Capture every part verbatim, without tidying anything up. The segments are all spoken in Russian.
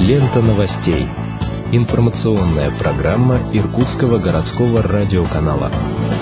Лента новостей. Информационная программа Иркутского городского радиоканала.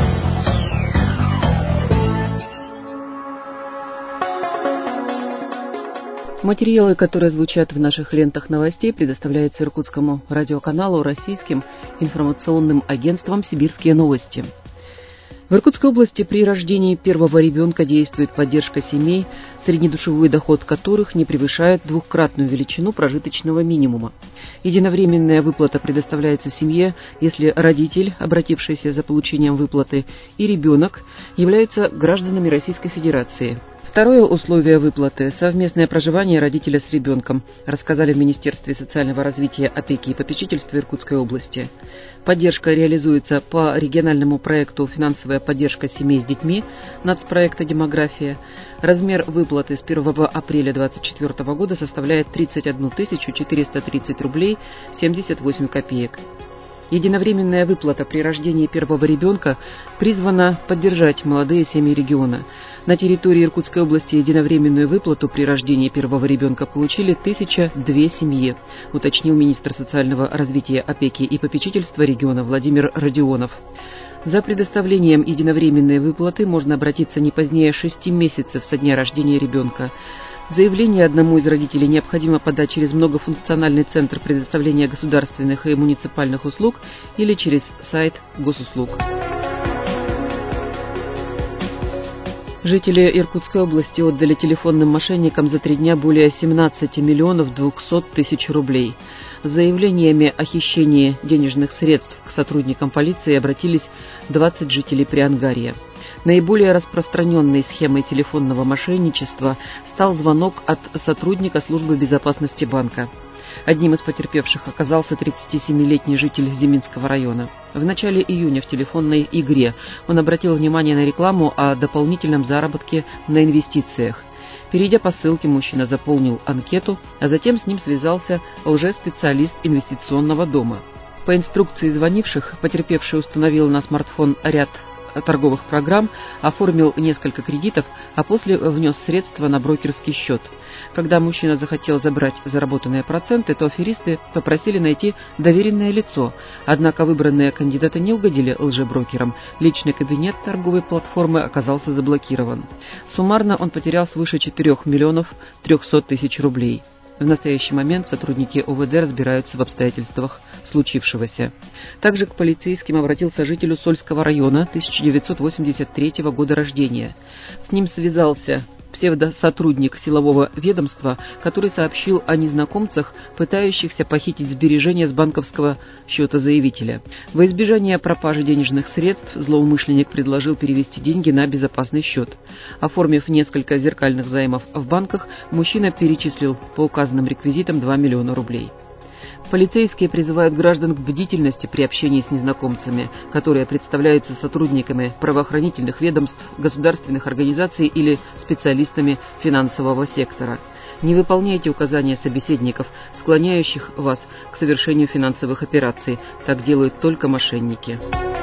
Материалы, которые звучат в наших лентах новостей, предоставляются Иркутскому радиоканалу российским информационным агентством «Сибирские новости». В Иркутской области при рождении первого ребенка действует поддержка семей, среднедушевой доход которых не превышает двухкратную величину прожиточного минимума. Единовременная выплата предоставляется семье, если родитель, обратившийся за получением выплаты, и ребенок являются гражданами Российской Федерации. Второе условие выплаты – совместное проживание родителя с ребенком, рассказали в Министерстве социального развития, опеки и попечительства Иркутской области. Поддержка реализуется по региональному проекту «Финансовая поддержка семей с детьми» нацпроекта «Демография». Размер выплаты с первого апреля две тысячи двадцать четвёртого года составляет тридцать одну тысячу четыреста тридцать рублей семьдесят восемь копеек. Единовременная выплата при рождении первого ребенка призвана поддержать молодые семьи региона. На территории Иркутской области единовременную выплату при рождении первого ребенка получили тысяча две семьи, уточнил министр социального развития, опеки и попечительства региона Владимир Родионов. За предоставлением единовременной выплаты можно обратиться не позднее шести месяцев со дня рождения ребенка. Заявление одному из родителей необходимо подать через многофункциональный центр предоставления государственных и муниципальных услуг или через сайт госуслуг. Жители Иркутской области отдали телефонным мошенникам за три дня более семнадцати миллионов двухсот тысяч рублей. С заявлениями о хищении денежных средств к сотрудникам полиции обратились двадцать жителей Приангарья. Наиболее распространенной схемой телефонного мошенничества стал звонок от сотрудника службы безопасности банка. Одним из потерпевших оказался тридцатисемилетний житель Зиминского района. В начале июня в телефонной игре он обратил внимание на рекламу о дополнительном заработке на инвестициях. Перейдя по ссылке, мужчина заполнил анкету, а затем с ним связался лжеспециалист инвестиционного дома. По инструкции звонивших, потерпевший установил на смартфон ряд торговых программ, оформил несколько кредитов, а после внес средства на брокерский счет. Когда мужчина захотел забрать заработанные проценты, то аферисты попросили найти доверенное лицо, однако выбранные кандидаты не угодили лжеброкерам. Личный кабинет торговой платформы оказался заблокирован. Суммарно он потерял свыше четырёх миллионов трёхсот тысяч рублей. В настоящий момент сотрудники ОВД разбираются в обстоятельствах случившегося. Также к полицейским обратился житель Усольского района тысяча девятьсот восемьдесят третьего года рождения. С ним связался псевдосотрудник силового ведомства, который сообщил о незнакомцах, пытающихся похитить сбережения с банковского счета заявителя. Во избежание пропажи денежных средств злоумышленник предложил перевести деньги на безопасный счет. Оформив несколько зеркальных займов в банках, мужчина перечислил по указанным реквизитам два миллиона рублей. Полицейские призывают граждан к бдительности при общении с незнакомцами, которые представляются сотрудниками правоохранительных ведомств, государственных организаций или специалистами финансового сектора. Не выполняйте указания собеседников, склоняющих вас к совершению финансовых операций. Так делают только мошенники.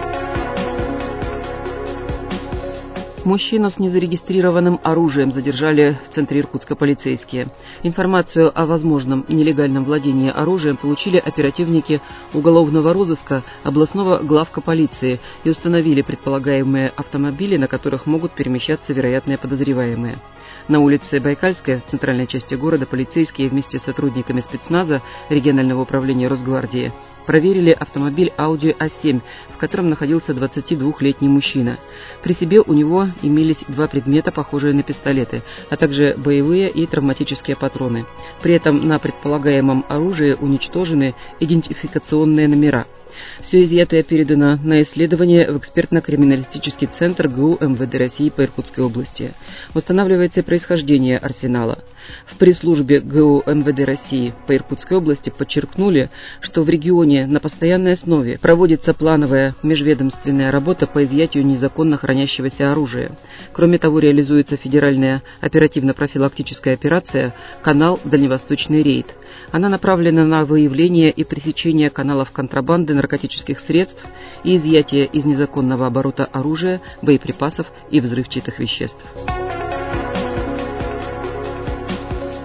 Мужчину с незарегистрированным оружием задержали в центре Иркутска полицейские. Информацию о возможном нелегальном владении оружием получили оперативники уголовного розыска областного главка полиции и установили предполагаемые автомобили, на которых могут перемещаться вероятные подозреваемые. На улице Байкальская, в центральной части города, полицейские вместе с сотрудниками спецназа регионального управления Росгвардии проверили автомобиль Audi а семь, в котором находился двадцатидвухлетний мужчина. При себе у него имелись два предмета, похожие на пистолеты, а также боевые и травматические патроны. При этом на предполагаемом оружии уничтожены идентификационные номера. Все изъятое передано на исследование в экспертно-криминалистический центр ГУ МВД России по Иркутской области. Устанавливается происхождение арсенала. В пресс-службе ГУ МВД России по Иркутской области подчеркнули, что в регионе на постоянной основе проводится плановая межведомственная работа по изъятию незаконно хранящегося оружия. Кроме того, реализуется федеральная оперативно-профилактическая операция «Канал Дальневосточный рейд». Она направлена на выявление и пресечение каналов контрабанды наркотических средств и изъятие из незаконного оборота оружия, боеприпасов и взрывчатых веществ.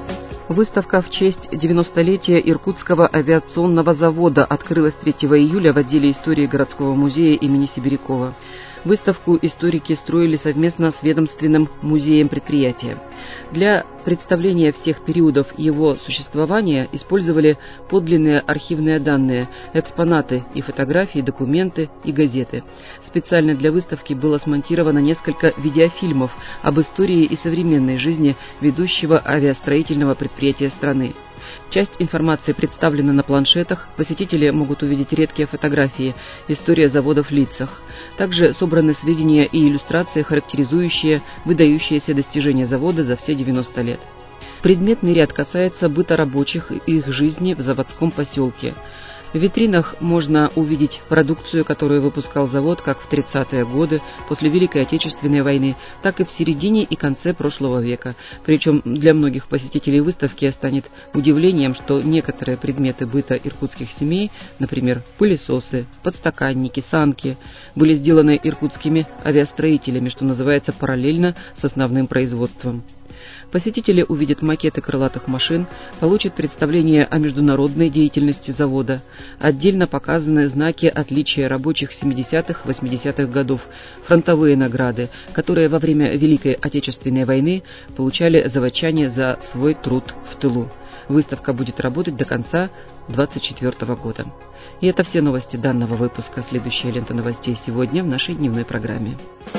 Выставка в честь девяностолетия Иркутского авиационного завода открылась третьего июля в отделе истории городского музея имени Сибирякова. Выставку историки строили совместно с ведомственным музеем предприятия. Для представления всех периодов его существования использовали подлинные архивные данные, экспонаты и фотографии, документы и газеты. Специально для выставки было смонтировано несколько видеофильмов об истории и современной жизни ведущего авиастроительного предприятия страны. Часть информации представлена на планшетах, посетители могут увидеть редкие фотографии, история завода в лицах. Также собраны сведения и иллюстрации, характеризующие выдающиеся достижения завода за все девяносто лет. Предметный ряд касается быта рабочих и их жизни в заводском поселке. В витринах можно увидеть продукцию, которую выпускал завод как в тридцатые годы после Великой Отечественной войны, так и в середине и конце прошлого века. Причем для многих посетителей выставки станет удивлением, что некоторые предметы быта иркутских семей, например, пылесосы, подстаканники, санки, были сделаны иркутскими авиастроителями, что называется, параллельно с основным производством. Посетители увидят макеты крылатых машин, получат представление о международной деятельности завода. Отдельно показаны знаки отличия рабочих семидесятых-восьмидесятых годов, фронтовые награды, которые во время Великой Отечественной войны получали заводчане за свой труд в тылу. Выставка будет работать до конца две тысячи двадцать четвёртого года. И это все новости данного выпуска. Следующая лента новостей сегодня в нашей дневной программе.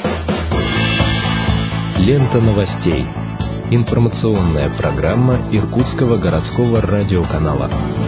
Лента новостей. Информационная программа Иркутского городского радиоканала.